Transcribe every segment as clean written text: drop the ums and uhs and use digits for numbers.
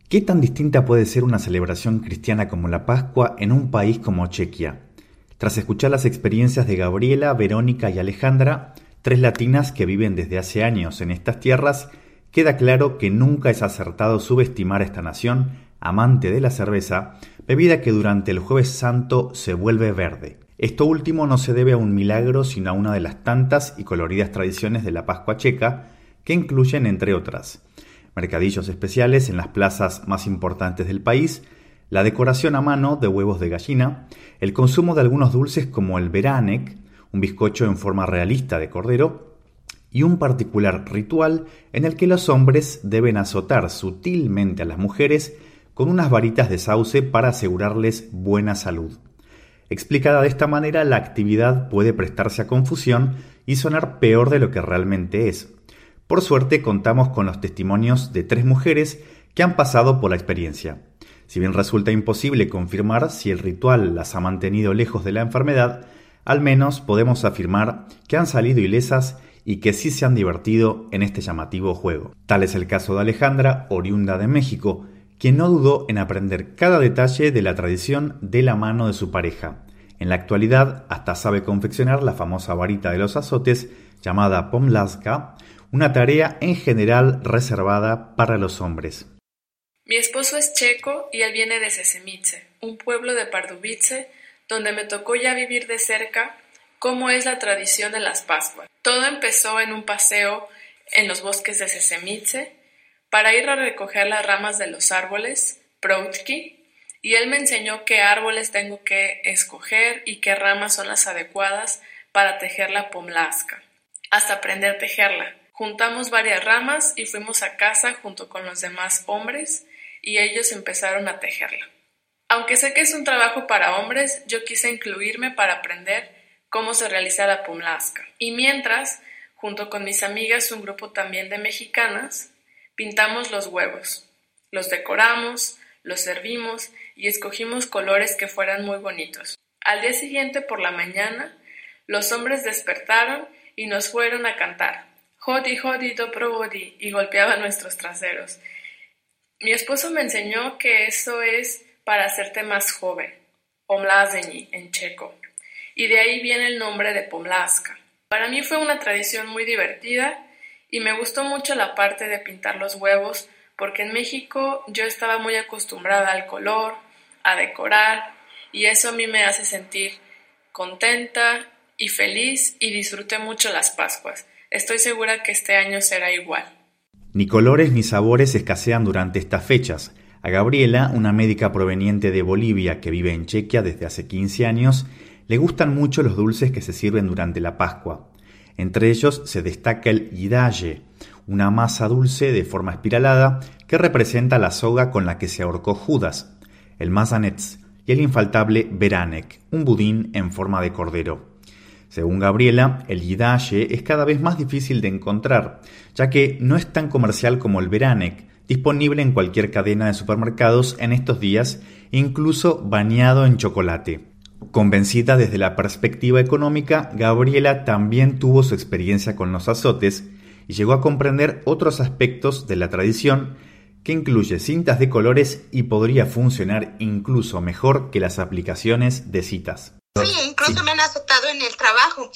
¿Qué tan distinta puede ser una celebración cristiana como la Pascua en un país como Chequia? Tras escuchar las experiencias de Gabriela, Verónica y Alejandra, tres latinas que viven desde hace años en estas tierras, queda claro que nunca es acertado subestimar a esta nación, amante de la cerveza, bebida que durante el Jueves Santo se vuelve verde. Esto último no se debe a un milagro, sino a una de las tantas y coloridas tradiciones de la Pascua checa, que incluyen, entre otras, mercadillos especiales en las plazas más importantes del país, la decoración a mano de huevos de gallina, el consumo de algunos dulces como el beranek, un bizcocho en forma realista de cordero, y un particular ritual en el que los hombres deben azotar sutilmente a las mujeres con unas varitas de sauce para asegurarles buena salud. Explicada de esta manera, la actividad puede prestarse a confusión y sonar peor de lo que realmente es. Por suerte, contamos con los testimonios de tres mujeres que han pasado por la experiencia. Si bien resulta imposible confirmar si el ritual las ha mantenido lejos de la enfermedad, al menos podemos afirmar que han salido ilesas y que sí se han divertido en este llamativo juego. Tal es el caso de Alejandra, oriunda de México, quien no dudó en aprender cada detalle de la tradición de la mano de su pareja. En la actualidad, hasta sabe confeccionar la famosa varita de los azotes, llamada pomlaska, una tarea en general reservada para los hombres. Mi esposo es checo y él viene de Sesemice, un pueblo de Pardubice, donde me tocó ya vivir de cerca cómo es la tradición de las Pascuas. Todo empezó en un paseo en los bosques de Sesemice para ir a recoger las ramas de los árboles, proutki, y él me enseñó qué árboles tengo que escoger y qué ramas son las adecuadas para tejer la pomlaska, hasta aprender a tejerla. Juntamos varias ramas y fuimos a casa junto con los demás hombres y ellos empezaron a tejerla. Aunque sé que es un trabajo para hombres, yo quise incluirme para aprender cómo se realiza la pomlaska. Y mientras, junto con mis amigas, un grupo también de mexicanas, pintamos los huevos. Los decoramos, los servimos y escogimos colores que fueran muy bonitos. Al día siguiente por la mañana, los hombres despertaron y nos fueron a cantar. Jodi, jodi, dobrovodi, y golpeaba nuestros traseros. Mi esposo me enseñó que eso es para hacerte más joven, pomlazenyi en checo, y de ahí viene el nombre de pomlaska. Para mí fue una tradición muy divertida y me gustó mucho la parte de pintar los huevos porque en México yo estaba muy acostumbrada al color, a decorar, y eso a mí me hace sentir contenta y feliz y disfruté mucho las Pascuas. Estoy segura que este año será igual. Ni colores ni sabores escasean durante estas fechas. A Gabriela, una médica proveniente de Bolivia que vive en Chequia desde hace 15 años, le gustan mucho los dulces que se sirven durante la Pascua. Entre ellos se destaca el yidaye, una masa dulce de forma espiralada que representa la soga con la que se ahorcó Judas, el mazanets y el infaltable beranek, un budín en forma de cordero. Según Gabriela, el yidaye es cada vez más difícil de encontrar, ya que no es tan comercial como el beranek, disponible en cualquier cadena de supermercados en estos días, incluso bañado en chocolate. Convencida desde la perspectiva económica, Gabriela también tuvo su experiencia con los azotes y llegó a comprender otros aspectos de la tradición que incluye cintas de colores y podría funcionar incluso mejor que las aplicaciones de citas. Sí, incluso me han azotado en el trabajo,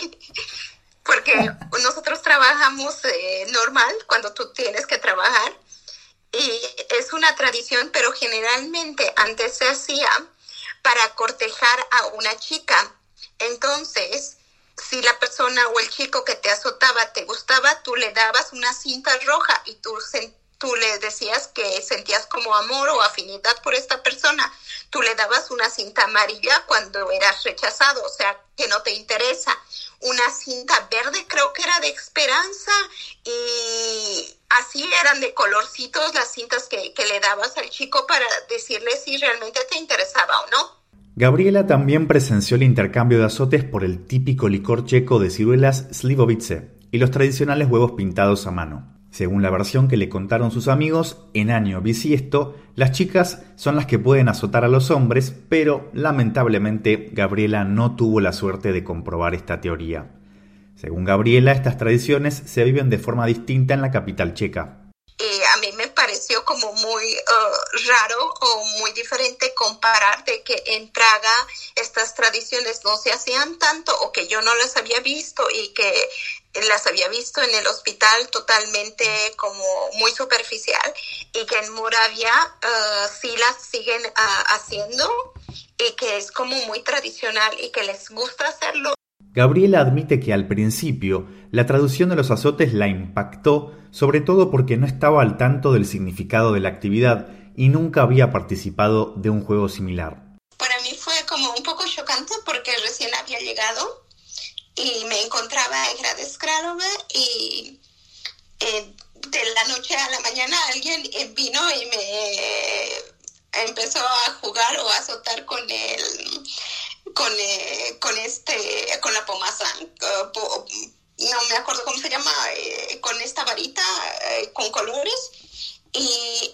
porque nosotros trabajamos normal cuando tú tienes que trabajar y es una tradición, pero generalmente antes se hacía para cortejar a una chica. Entonces, si la persona o el chico que te azotaba te gustaba, tú le dabas una cinta roja y tú le decías que sentías como amor o afinidad por esta persona. Tú le dabas una cinta amarilla cuando eras rechazado, o sea, que no te interesa. Una cinta verde creo que era de esperanza y así eran de colorcitos las cintas que le dabas al chico para decirle si realmente te interesaba o no. Gabriela también presenció el intercambio de azotes por el típico licor checo de ciruelas slivovice y los tradicionales huevos pintados a mano. Según la versión que le contaron sus amigos, en año bisiesto, las chicas son las que pueden azotar a los hombres, pero lamentablemente Gabriela no tuvo la suerte de comprobar esta teoría. Según Gabriela, estas tradiciones se viven de forma distinta en la capital checa. A mí me parece pareció como muy raro o muy diferente comparar de que en Praga estas tradiciones no se hacían tanto o que yo no las había visto y que las había visto en el hospital totalmente como muy superficial y que en Moravia sí las siguen haciendo y que es como muy tradicional y que les gusta hacerlo. Gabriela admite que al principio la traducción de los azotes la impactó, sobre todo porque no estaba al tanto del significado de la actividad y nunca había participado de un juego similar. Para mí fue como un poco chocante porque recién había llegado y me encontraba en Hradec Králové y de la noche a la mañana alguien vino y me empezó a jugar o a azotar con la pomazán, no me acuerdo cómo se llama, con esta varita con colores y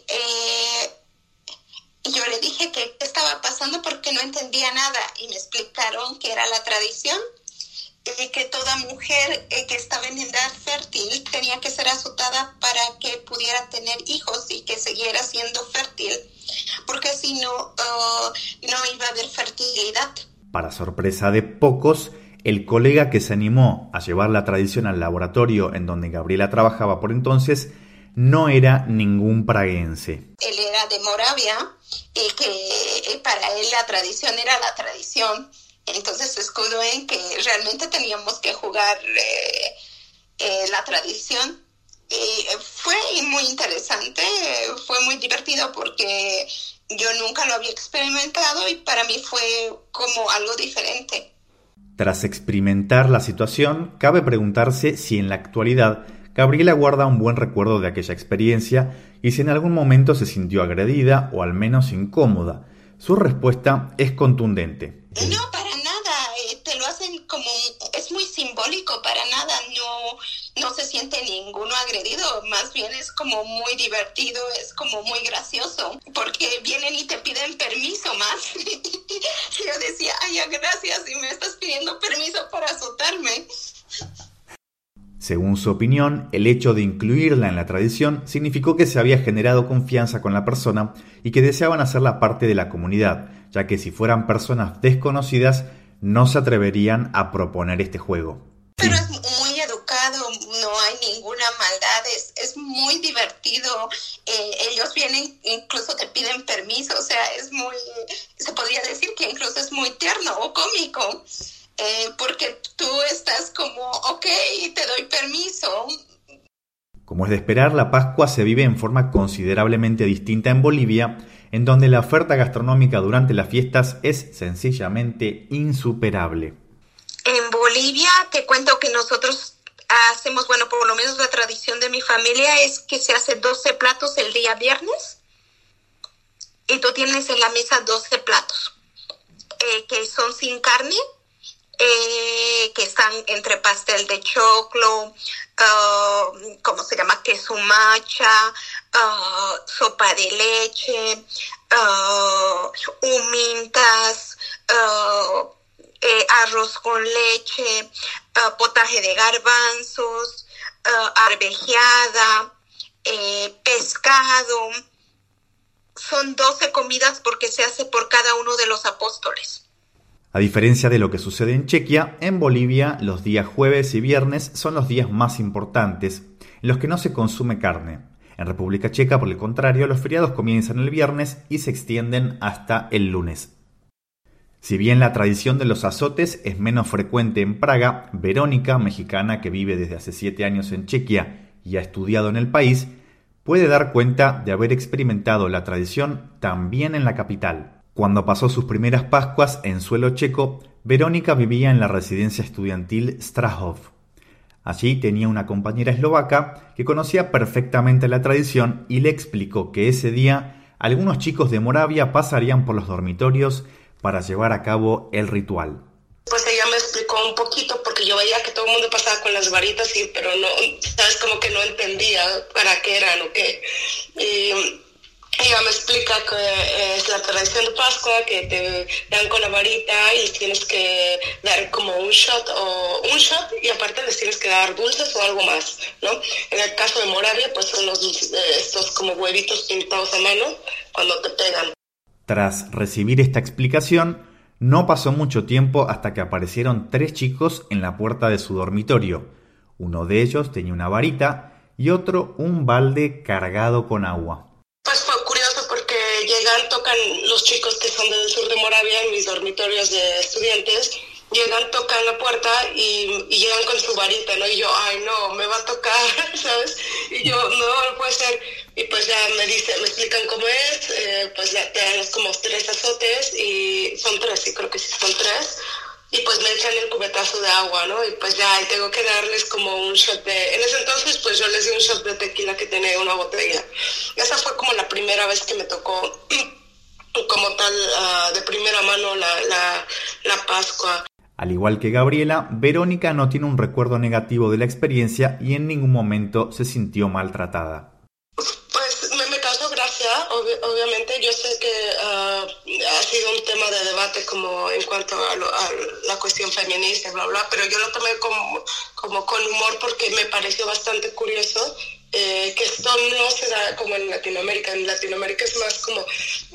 yo le dije que qué estaba pasando porque no entendía nada y me explicaron que era la tradición y que toda mujer que estaba en edad fértil tenía que ser azotada para que pudiera tener hijos y que siguiera siendo fértil porque si no, no iba a haber fertilidad. Para sorpresa de pocos, el colega que se animó a llevar la tradición al laboratorio en donde Gabriela trabajaba por entonces no era ningún praguense. Él era de Moravia y que para él la tradición era la tradición. Entonces se escudó en que realmente teníamos que jugar la tradición. Y fue muy interesante, fue muy divertido porque yo nunca lo había experimentado y para mí fue como algo diferente. Tras experimentar la situación, cabe preguntarse si en la actualidad Gabriela guarda un buen recuerdo de aquella experiencia y si en algún momento se sintió agredida o al menos incómoda. Su respuesta es contundente. No, para nada, te lo hacen como, es muy simbólico, para nada, no se siente ninguno agredido, más bien es como muy divertido, es como muy gracioso, porque vienen y te piden permiso más. Yo decía, ay, gracias, y me estás pidiendo permiso para azotarme. Según su opinión, el hecho de incluirla en la tradición significó que se había generado confianza con la persona y que deseaban hacerla parte de la comunidad, ya que si fueran personas desconocidas no se atreverían a proponer este juego. Pero es muy educado, no hay ninguna maldad, es muy divertido, ellos vienen, incluso te piden permiso, o sea, es muy, se podría decir que incluso es muy tierno o cómico. Porque tú estás como, ok, te doy permiso. Como es de esperar, la Pascua se vive en forma considerablemente distinta en Bolivia, en donde la oferta gastronómica durante las fiestas es sencillamente insuperable. En Bolivia te cuento que nosotros hacemos, bueno, por lo menos la tradición de mi familia es que se hace 12 platos el día viernes y tú tienes en la mesa 12 platos que son sin carne. Que están entre pastel de choclo, ¿cómo se llama? Queso macha, sopa de leche, humintas, arroz con leche, potaje de garbanzos, arvejiada, pescado. Son 12 comidas porque se hace por cada uno de los apóstoles. A diferencia de lo que sucede en Chequia, en Bolivia los días jueves y viernes son los días más importantes, en los que no se consume carne. En República Checa, por el contrario, los feriados comienzan el viernes y se extienden hasta el lunes. Si bien la tradición de los azotes es menos frecuente en Praga, Verónica, mexicana que vive desde hace 7 años en Chequia y ha estudiado en el país, puede dar cuenta de haber experimentado la tradición también en la capital. Cuando pasó sus primeras Pascuas en suelo checo, Verónica vivía en la residencia estudiantil Strahov. Allí tenía una compañera eslovaca que conocía perfectamente la tradición y le explicó que ese día algunos chicos de Moravia pasarían por los dormitorios para llevar a cabo el ritual. Pues ella me explicó un poquito porque yo veía que todo el mundo pasaba con las varitas, sí, pero no, sabes, como que no entendía para qué eran o qué. Y ella me explica que es la tradición de Pascua, que te dan con la varita y tienes que dar como un shot y aparte les tienes que dar dulces o algo más, ¿no? En el caso de Moravia, pues son los dulces, estos como huevitos pintados a mano cuando te pegan. Tras recibir esta explicación, no pasó mucho tiempo hasta que aparecieron 3 chicos en la puerta de su dormitorio. Uno de ellos tenía una varita y otro un balde cargado con agua. Pues fue curioso porque tocan los chicos que son del sur de Moravia, en mis dormitorios de estudiantes, tocan la puerta y llegan con su varita, ¿no? Y yo, ay, no, me va a tocar, ¿sabes? Y yo, no puede ser. Y pues ya me explican cómo es, pues ya te dan como 3 azotes, y son 3, sí, creo que sí son 3. Y pues me echan el cubetazo de agua, ¿no? Y pues ya tengo que darles como un shot en ese entonces, pues yo les di un shot de tequila que tenía una botella. Esa fue como la primera vez que me tocó como tal, de primera mano la Pascua. Al igual que Gabriela, Verónica no tiene un recuerdo negativo de la experiencia y en ningún momento se sintió maltratada. Pues me causó gracia, obviamente. Yo sé que ha sido un tema de debate como en cuanto a la cuestión feminista, bla, bla, pero yo lo tomé como con humor porque me pareció bastante curioso que esto no se da como en Latinoamérica. En Latinoamérica es más como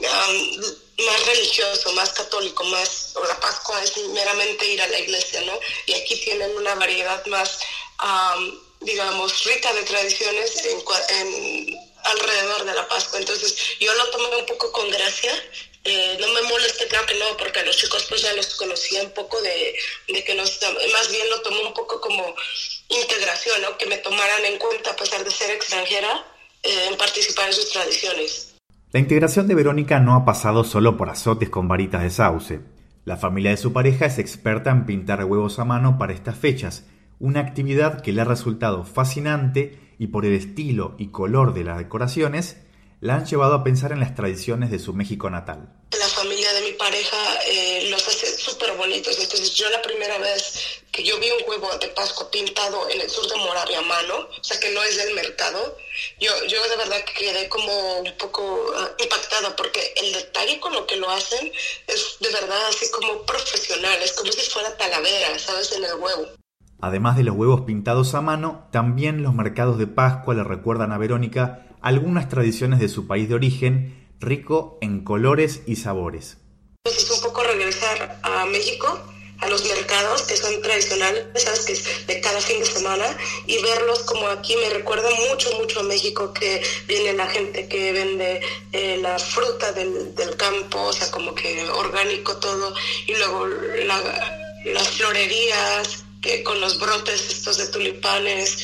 más religioso, más católico, la Pascua es meramente ir a la iglesia, ¿no? Y aquí tienen una variedad más, digamos, rica de tradiciones alrededor de la Pascua. Entonces yo lo tomé un poco con gracia. No me molesté, claro que no, porque a los chicos pues ya los conocía un poco de que más bien lo tomé un poco como integración, ¿no? Que me tomaran en cuenta a pesar de ser extranjera, en participar en sus tradiciones. La integración de Verónica no ha pasado solo por azotes con varitas de sauce. La familia de su pareja es experta en pintar huevos a mano para estas fechas, una actividad que le ha resultado fascinante y por el estilo y color de las decoraciones, la han llevado a pensar en las tradiciones de su México natal. La familia de mi pareja los hace súper bonitos. Entonces yo la primera vez que yo vi un huevo de Pascua pintado en el sur de Moravia a mano, o sea que no es del mercado, yo de verdad que quedé como un poco impactada, porque el detalle con lo que lo hacen es de verdad así como profesional, es como si fuera talavera, ¿sabes? En el huevo. Además de los huevos pintados a mano, también los mercados de Pascua le recuerdan a Verónica algunas tradiciones de su país de origen, rico en colores y sabores. Es un poco regresar a México, a los mercados que son tradicionales, sabes, que es de cada fin de semana, y verlos como aquí me recuerda mucho a México, que viene la gente que vende la fruta del campo, o sea, como que orgánico todo, y luego las florerías que con los brotes estos de tulipanes,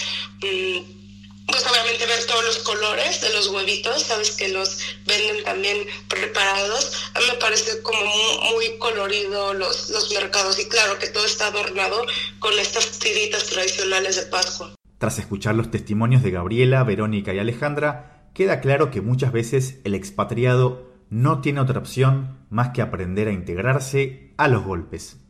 pues obviamente ver todos los colores de los huevitos, sabes que los venden también preparados. A mí me parece como muy colorido los mercados, y claro que todo está adornado con estas tiritas tradicionales de Pascua. Tras escuchar los testimonios de Gabriela, Verónica y Alejandra, queda claro que muchas veces el expatriado no tiene otra opción más que aprender a integrarse a los golpes.